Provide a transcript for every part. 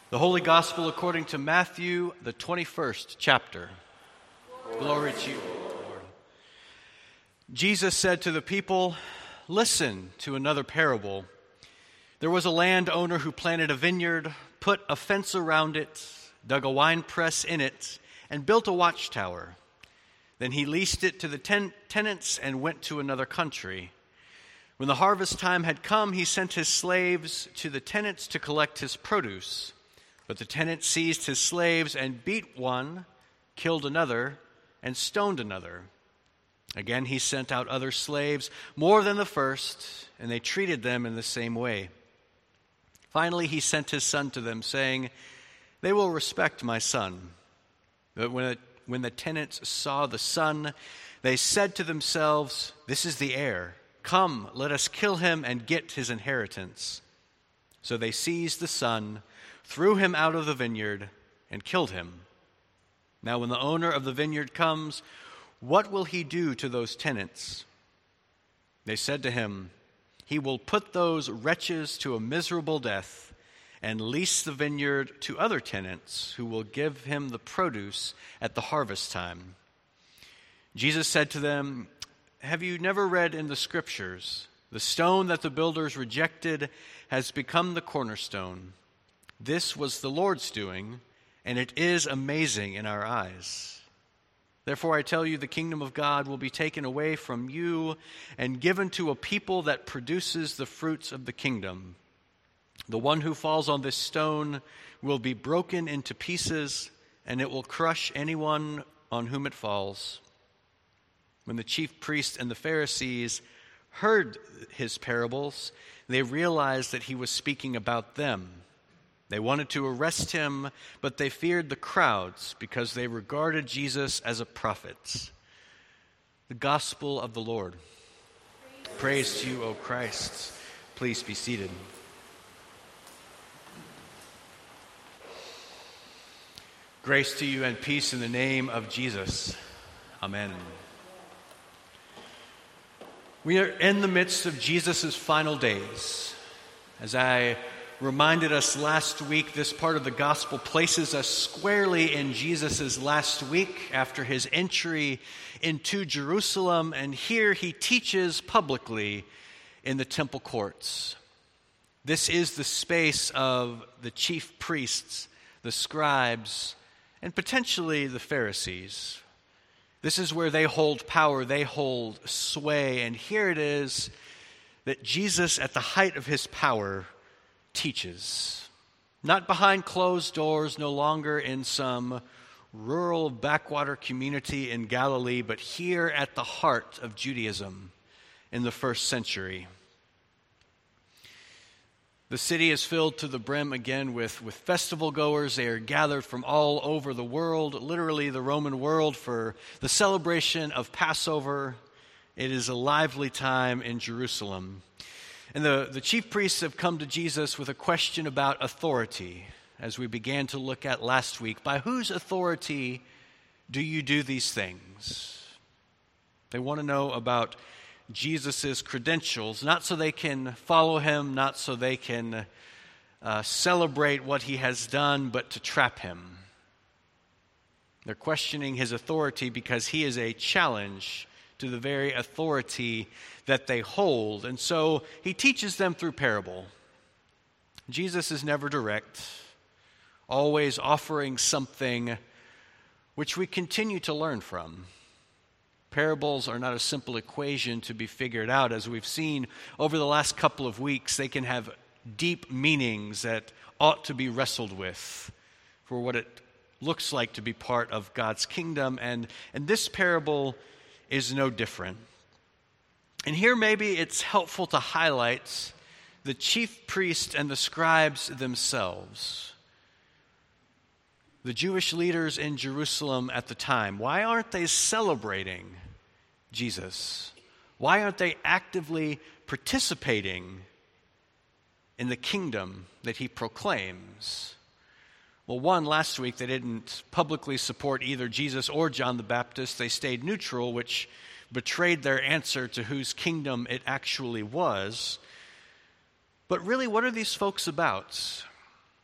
The Holy Gospel according to Matthew, the 21st chapter. Glory to you, Lord. Jesus said to the people, "Listen to another parable. There was a landowner who planted a vineyard, put a fence around it, dug a winepress in it, and built a watchtower. Then he leased it to the tenants and went to another country. When the harvest time had come, he sent his slaves to the tenants to collect his produce. But the tenants seized his slaves and beat one, killed another, and stoned another. Again he sent out other slaves, more than the first, and they treated them in the same way. Finally he sent his son to them, saying, 'They will respect my son.' But when the tenants saw the son, they said to themselves, 'This is the heir. Come, let us kill him and get his inheritance.' So they seized the son, threw him out of the vineyard, and killed him. Now when the owner of the vineyard comes, what will he do to those tenants?" They said to him, "He will put those wretches to a miserable death and lease the vineyard to other tenants who will give him the produce at the harvest time." Jesus said to them, "Have you never read in the Scriptures, 'The stone that the builders rejected has become the cornerstone'? This was the Lord's doing, and it is amazing in our eyes. Therefore I tell you, the kingdom of God will be taken away from you and given to a people that produces the fruits of the kingdom. The one who falls on this stone will be broken into pieces, and it will crush anyone on whom it falls." When the chief priests and the Pharisees heard his parables, they realized that he was speaking about them. They wanted to arrest him, but they feared the crowds because they regarded Jesus as a prophet. The Gospel of the Lord. Praise to you, O Christ. Please be seated. Grace to you and peace in the name of Jesus. Amen. We are in the midst of Jesus' final days. As I reminded us last week, this part of the gospel places us squarely in Jesus' last week after his entry into Jerusalem, and here he teaches publicly in the temple courts. This is the space of the chief priests, the scribes, and potentially the Pharisees. This is where they hold power, they hold sway, and here it is that Jesus, at the height of his power, teaches. Not behind closed doors, no longer in some rural backwater community in Galilee, but here at the heart of Judaism in the first century. The city is filled to the brim again with festival goers. They are gathered from all over the world, literally the Roman world, for the celebration of Passover. It is a lively time in Jerusalem. And the chief priests have come to Jesus with a question about authority, as we began to look at last week. By whose authority do you do these things? They want to know about Jesus' credentials, not so they can follow him, not so they can celebrate what he has done, but to trap him. They're questioning his authority because he is a challenge to the very authority that they hold. And so he teaches them through parable. Jesus is never direct, always offering something which we continue to learn from. Parables are not a simple equation to be figured out. As we've seen over the last couple of weeks, they can have deep meanings that ought to be wrestled with for what it looks like to be part of God's kingdom. And this parable is no different. And here maybe it's helpful to highlight the chief priests and the scribes themselves. The Jewish leaders in Jerusalem at the time, why aren't they celebrating Jesus? Why aren't they actively participating in the kingdom that he proclaims? Well, one, last week they didn't publicly support either Jesus or John the Baptist. They stayed neutral, which betrayed their answer to whose kingdom it actually was. But really, what are these folks about?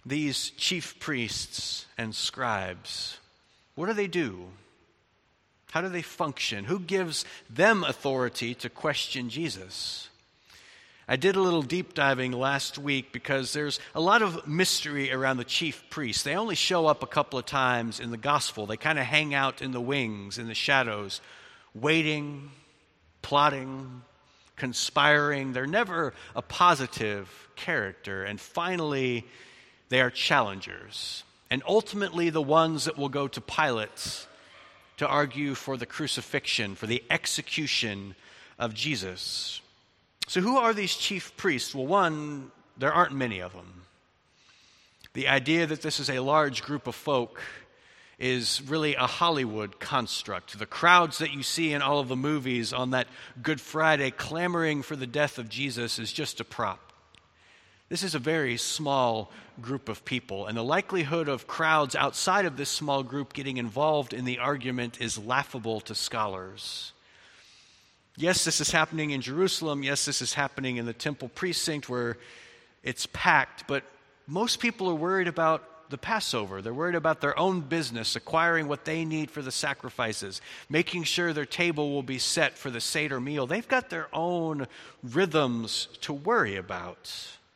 these chief priests and scribes, what do they do? How do they function? Who gives them authority to question Jesus? I did a little deep diving last week because there's a lot of mystery around the chief priests. They only show up a couple of times in the gospel. They kind of hang out in the wings, in the shadows, waiting, plotting, conspiring. They're never a positive character. And finally, they are challengers. And ultimately, the ones that will go to Pilate to argue for the crucifixion, for the execution of Jesus. So who are these chief priests? Well, one, there aren't many of them. The idea that this is a large group of folk is really a Hollywood construct. The crowds that you see in all of the movies on that Good Friday clamoring for the death of Jesus is just a prop. This is a very small group of people, and the likelihood of crowds outside of this small group getting involved in the argument is laughable to scholars. Yes, this is happening in Jerusalem. Yes, this is happening in the temple precinct where it's packed, but most people are worried about the Passover. They're worried about their own business, acquiring what they need for the sacrifices, making sure their table will be set for the Seder meal. They've got their own rhythms to worry about.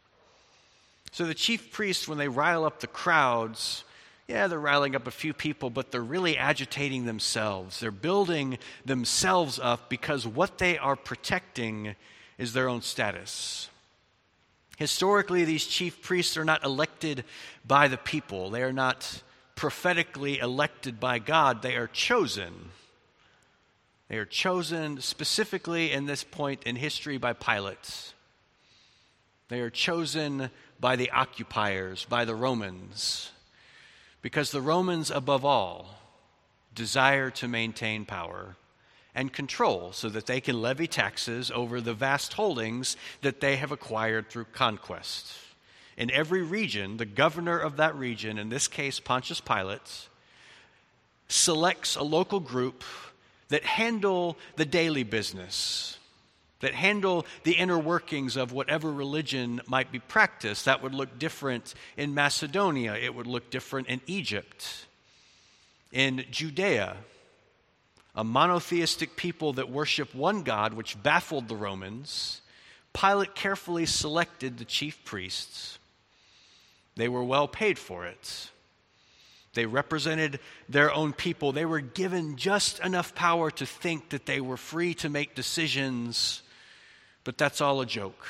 So the chief priests, when they rile up the crowds, they're riling up a few people, but they're really agitating themselves. They're building themselves up because what they are protecting is their own status. Historically, these chief priests are not elected by the people. They are not prophetically elected by God. They are chosen. They are chosen specifically in this point in history by Pilate. They are chosen by the occupiers, by the Romans, because the Romans, above all, desire to maintain power and control so that they can levy taxes over the vast holdings that they have acquired through conquest. In every region, the governor of that region, in this case Pontius Pilate, selects a local group that handle the daily business, that handle the inner workings of whatever religion might be practiced. That would look different in Macedonia. It would look different in Egypt. In Judea, a monotheistic people that worship one God, which baffled the Romans, Pilate carefully selected the chief priests. They were well paid for it. They represented their own people. They were given just enough power to think that they were free to make decisions, but that's all a joke.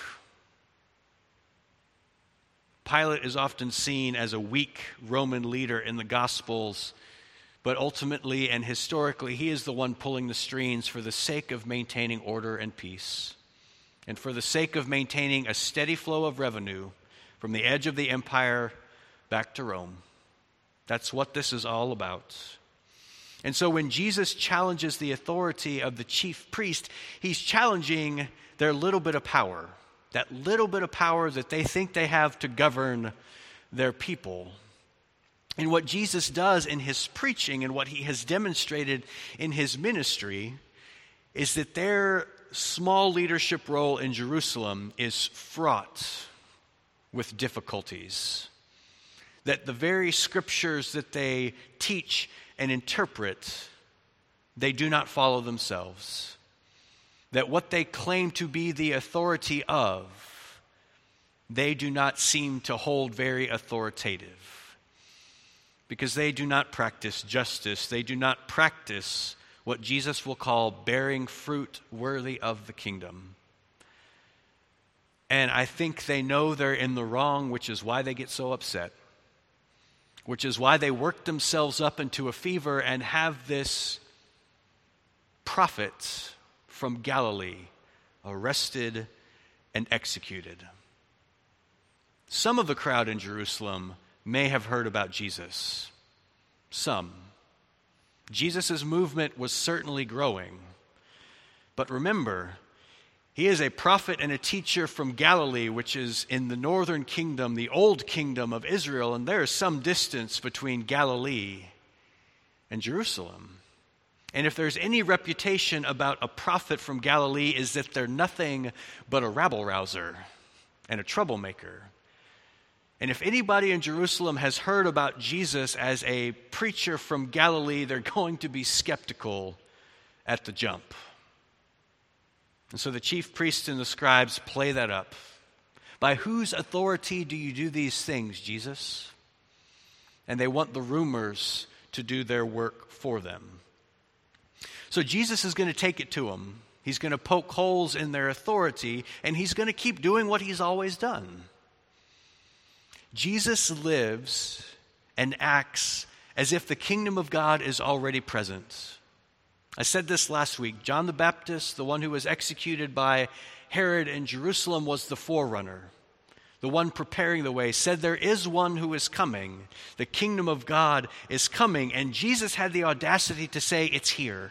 Pilate is often seen as a weak Roman leader in the Gospels, but ultimately and historically, he is the one pulling the strings for the sake of maintaining order and peace, and for the sake of maintaining a steady flow of revenue from the edge of the empire back to Rome. That's what this is all about. And so when Jesus challenges the authority of the chief priest, he's challenging their little bit of power, that little bit of power that they think they have to govern their people. And what Jesus does in his preaching and what he has demonstrated in his ministry is that their small leadership role in Jerusalem is fraught with difficulties. That the very scriptures that they teach and interpret, they do not follow themselves. That what they claim to be the authority of, they do not seem to hold very authoritative. Because they do not practice justice. They do not practice what Jesus will call bearing fruit worthy of the kingdom. And I think they know they're in the wrong, which is why they get so upset. Which is why they work themselves up into a fever and have this prophet from Galilee arrested and executed. Some of the crowd in Jerusalem may have heard about Jesus. Some. Jesus' movement was certainly growing. But remember, he is a prophet and a teacher from Galilee, which is in the northern kingdom, the old kingdom of Israel, and there is some distance between Galilee and Jerusalem. And if there's any reputation about a prophet from Galilee, is that they're nothing but a rabble-rouser and a troublemaker. And if anybody in Jerusalem has heard about Jesus as a preacher from Galilee, they're going to be skeptical at the jump. And so the chief priests and the scribes play that up. By whose authority do you do these things, Jesus? And they want the rumors to do their work for them. So Jesus is going to take it to them. He's going to poke holes in their authority, and he's going to keep doing what he's always done. Jesus lives and acts as if the kingdom of God is already present. I said this last week. John the Baptist, the one who was executed by Herod in Jerusalem, was the forerunner. The one preparing the way, said there is one who is coming. The kingdom of God is coming. And Jesus had the audacity to say, it's here.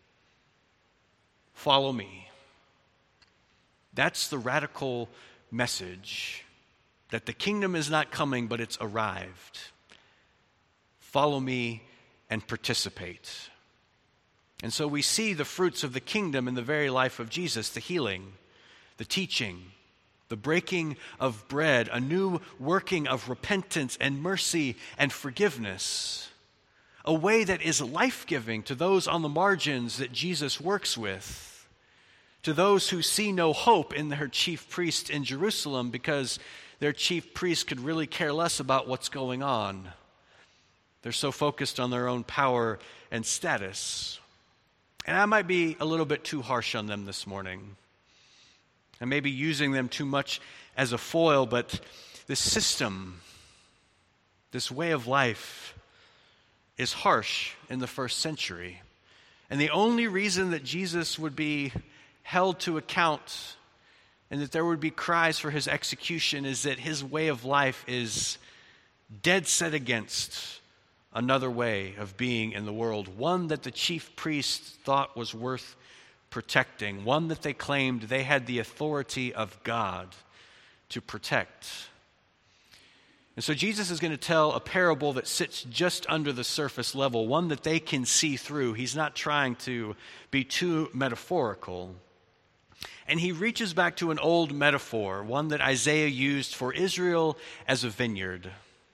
Follow me. That's the radical message. That the kingdom is not coming, but it's arrived. Follow me and participate. And so we see the fruits of the kingdom in the very life of Jesus, the healing, the teaching, the breaking of bread, a new working of repentance and mercy and forgiveness, a way that is life-giving to those on the margins that Jesus works with, to those who see no hope in their chief priest in Jerusalem because their chief priest could really care less about what's going on. They're so focused on their own power and status. And I might be a little bit too harsh on them this morning. I may be using them too much as a foil, but this system, this way of life, is harsh in the first century. And the only reason that Jesus would be held to account and that there would be cries for his execution is that his way of life is dead set against another way of being in the world, one that the chief priests thought was worth protecting, one that they claimed they had the authority of God to protect. And so Jesus is going to tell a parable that sits just under the surface level, one that they can see through. He's not trying to be too metaphorical. And he reaches back to an old metaphor, one that Isaiah used for Israel as a vineyard.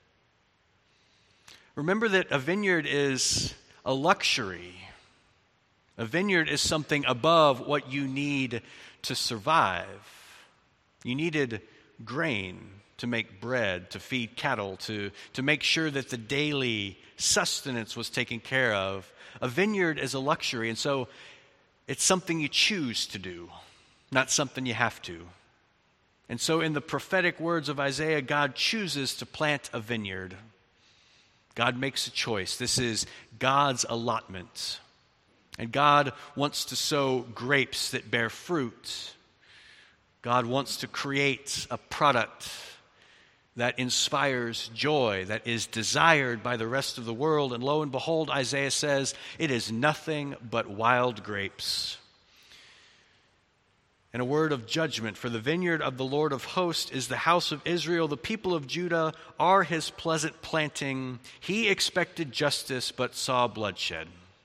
Remember that a vineyard is a luxury. A vineyard is something above what you need to survive. You needed grain to make bread, to feed cattle, to make sure that the daily sustenance was taken care of. A vineyard is a luxury, and so it's something you choose to do, not something you have to. And so in the prophetic words of Isaiah, God chooses to plant a vineyard. God makes a choice. This is God's allotment. And God wants to sow grapes that bear fruit. God wants to create a product that inspires joy, that is desired by the rest of the world. And lo and behold, Isaiah says, it is nothing but wild grapes. And a word of judgment, for the vineyard of the Lord of hosts is the house of Israel. The people of Judah are his pleasant planting. He expected justice, but saw bloodshed.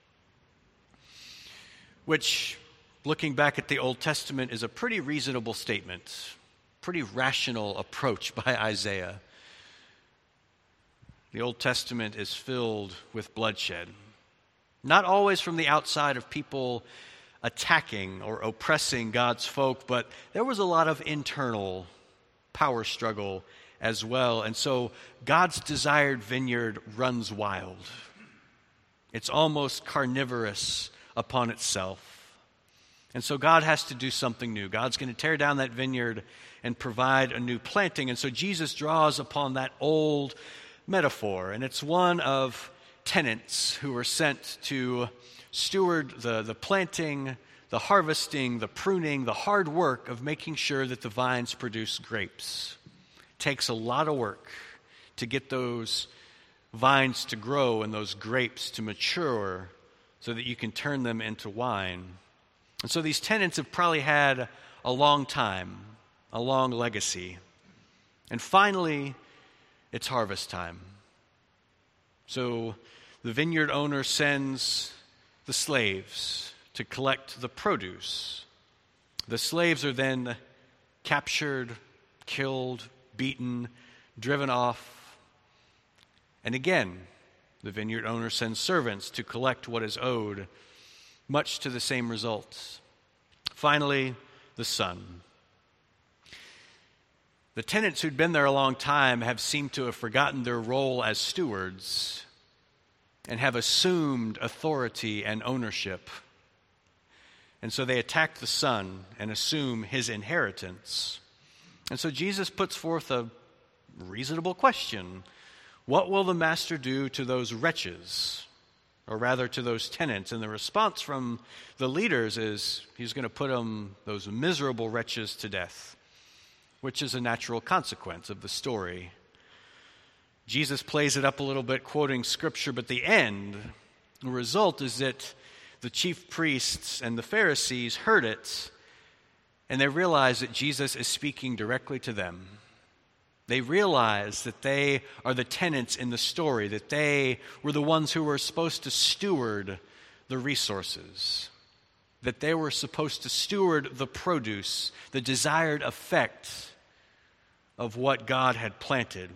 Which, looking back at the Old Testament, is a pretty reasonable statement, pretty rational approach by Isaiah. The Old Testament is filled with bloodshed, not always from the outside of people attacking or oppressing God's folk, but there was a lot of internal power struggle as well. And so God's desired vineyard runs wild. It's almost carnivorous upon itself. And so God has to do something new. God's going to tear down that vineyard and provide a new planting. And so Jesus draws upon that old metaphor, and it's one of tenants who are sent to steward the planting, the harvesting, the pruning, the hard work of making sure that the vines produce grapes. It takes a lot of work to get those vines to grow and those grapes to mature so that you can turn them into wine. And so these tenants have probably had a long time, a long legacy. And finally, it's harvest time. So the vineyard owner sends the slaves to collect the produce. The slaves are then captured, killed, beaten, driven off. And again, the vineyard owner sends servants to collect what is owed, much to the same results. Finally, the son. The tenants who'd been there a long time have seemed to have forgotten their role as stewards and have assumed authority and ownership. And so they attack the son and assume his inheritance. And so Jesus puts forth a reasonable question. What will the master do to those wretches, or rather to those tenants? And the response from the leaders is he's going to put those miserable wretches to death, which is a natural consequence of the story. Jesus plays it up a little bit, quoting Scripture, but the result is that the chief priests and the Pharisees heard it, and they realized that Jesus is speaking directly to them. They realize that they are the tenants in the story, that they were the ones who were supposed to steward the resources, that they were supposed to steward the produce, the desired effect of what God had planted.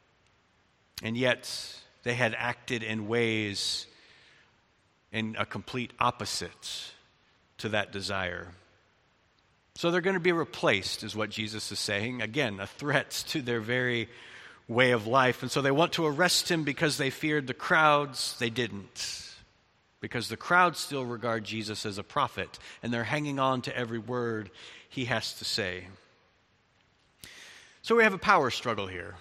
And yet they had acted in ways in a complete opposite to that desire. So they're going to be replaced, is what Jesus is saying. Again, a threat to their very way of life. And so they want to arrest him because they feared the crowds. They didn't. Because the crowds still regard Jesus as a prophet, and they're hanging on to every word he has to say. So we have a power struggle here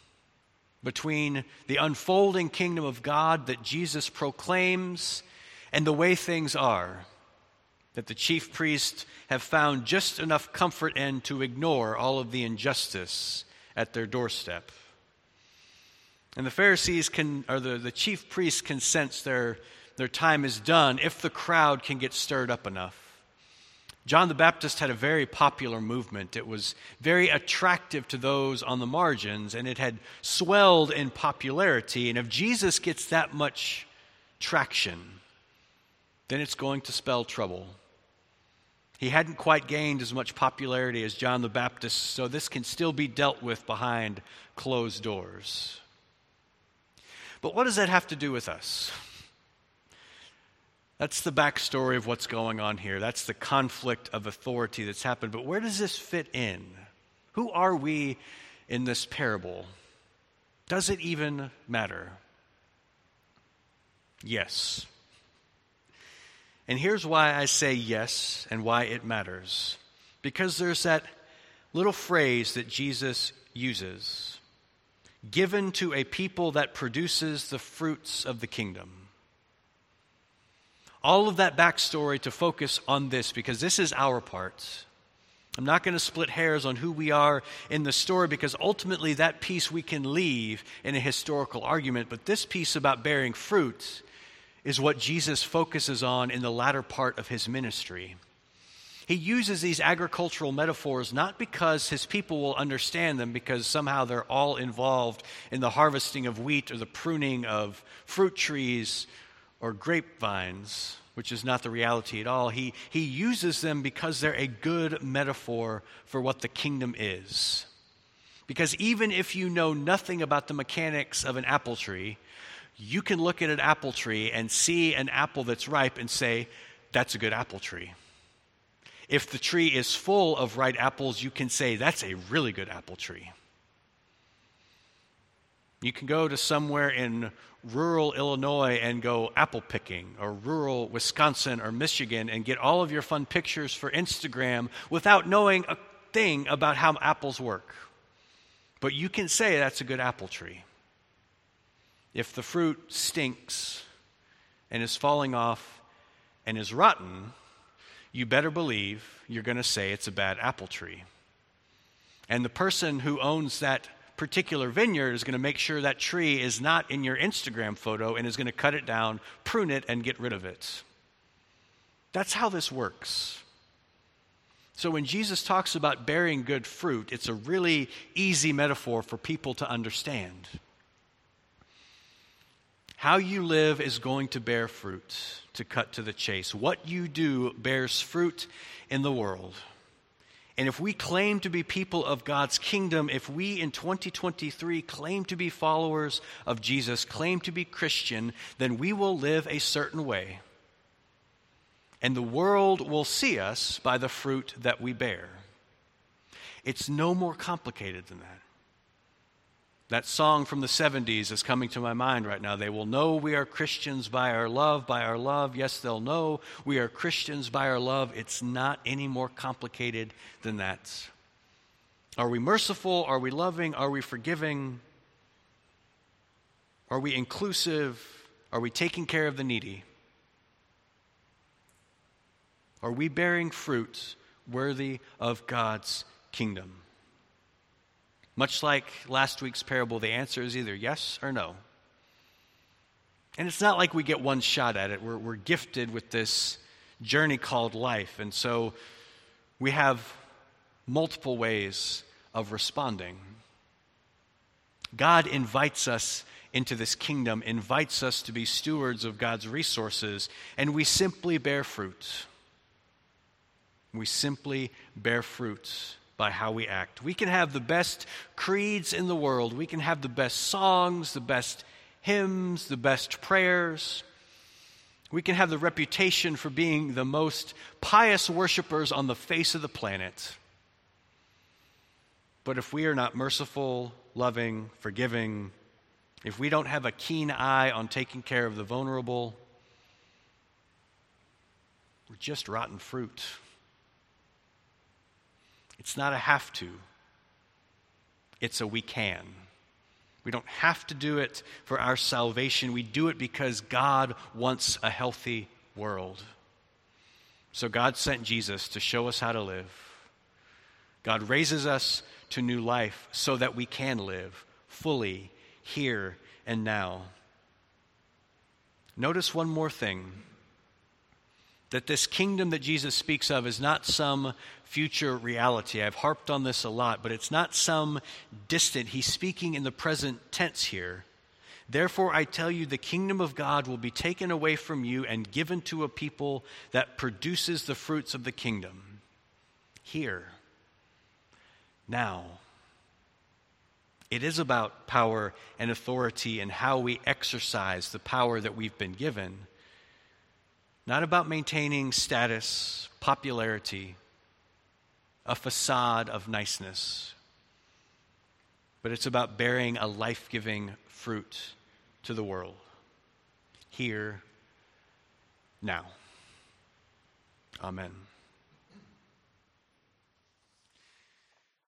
between the unfolding kingdom of God that Jesus proclaims and the way things are, that the chief priests have found just enough comfort in to ignore all of the injustice at their doorstep. And the Pharisees the chief priests can sense their time is done if the crowd can get stirred up enough. John the Baptist had a very popular movement. It was very attractive to those on the margins, and it had swelled in popularity. And if Jesus gets that much traction, then it's going to spell trouble. He hadn't quite gained as much popularity as John the Baptist, so this can still be dealt with behind closed doors. But what does that have to do with us? That's the backstory of what's going on here. That's the conflict of authority that's happened. But where does this fit in? Who are we in this parable? Does it even matter? Yes. And here's why I say yes and why it matters. Because there's that little phrase that Jesus uses, given to a people that produces the fruits of the kingdom. All of that backstory to focus on this, because this is our part. I'm not going to split hairs on who we are in the story, because ultimately that piece we can leave in a historical argument. But this piece about bearing fruit is what Jesus focuses on in the latter part of his ministry. He uses these agricultural metaphors not because his people will understand them, because somehow they're all involved in the harvesting of wheat or the pruning of fruit trees or grapevines, which is not the reality at all. He uses them because they're a good metaphor for what the kingdom is. Because even if you know nothing about the mechanics of an apple tree, you can look at an apple tree and see an apple that's ripe and say, that's a good apple tree. If the tree is full of ripe apples, you can say, that's a really good apple tree. You can go to somewhere in rural Illinois and go apple picking, or rural Wisconsin or Michigan, and get all of your fun pictures for Instagram without knowing a thing about how apples work. But you can say that's a good apple tree. If the fruit stinks and is falling off and is rotten, you better believe you're going to say it's a bad apple tree. And the person who owns that particular vineyard is going to make sure that tree is not in your Instagram photo and is going to cut it down, prune it, and get rid of it. That's how this works. So when Jesus talks about bearing good fruit, it's a really easy metaphor for people to understand. How you live is going to bear fruit, to cut to the chase. What you do bears fruit in the world. And if we claim to be people of God's kingdom, if we in 2023 claim to be followers of Jesus, claim to be Christian, then we will live a certain way. And the world will see us by the fruit that we bear. It's no more complicated than that. That song from the 70s is coming to my mind right now. They will know we are Christians by our love, by our love. Yes, they'll know we are Christians by our love. It's not any more complicated than that. Are we merciful? Are we loving? Are we forgiving? Are we inclusive? Are we taking care of the needy? Are we bearing fruit worthy of God's kingdom? Much like last week's parable, the answer is either yes or no. And it's not like we get one shot at it. We're gifted with this journey called life. And so we have multiple ways of responding. God invites us into this kingdom, invites us to be stewards of God's resources, and we simply bear fruit. We simply bear fruit by how we act. We can have the best creeds in the world. We can have the best songs, the best hymns, the best prayers. We can have the reputation for being the most pious worshipers on the face of the planet. But if we are not merciful, loving, forgiving, if we don't have a keen eye on taking care of the vulnerable, we're just rotten fruit. It's not a have to. It's a we can. We don't have to do it for our salvation. We do it because God wants a healthy world. So God sent Jesus to show us how to live. God raises us to new life so that we can live fully here and now. Notice one more thing. That this kingdom that Jesus speaks of is not some future reality. I've harped on this a lot, but it's not some distant. He's speaking in the present tense here. Therefore, I tell you, the kingdom of God will be taken away from you and given to a people that produces the fruits of the kingdom. Here, now. It is about power and authority and how we exercise the power that we've been given. Not about maintaining status, popularity, a facade of niceness, but it's about bearing a life-giving fruit to the world. Here, now. Amen.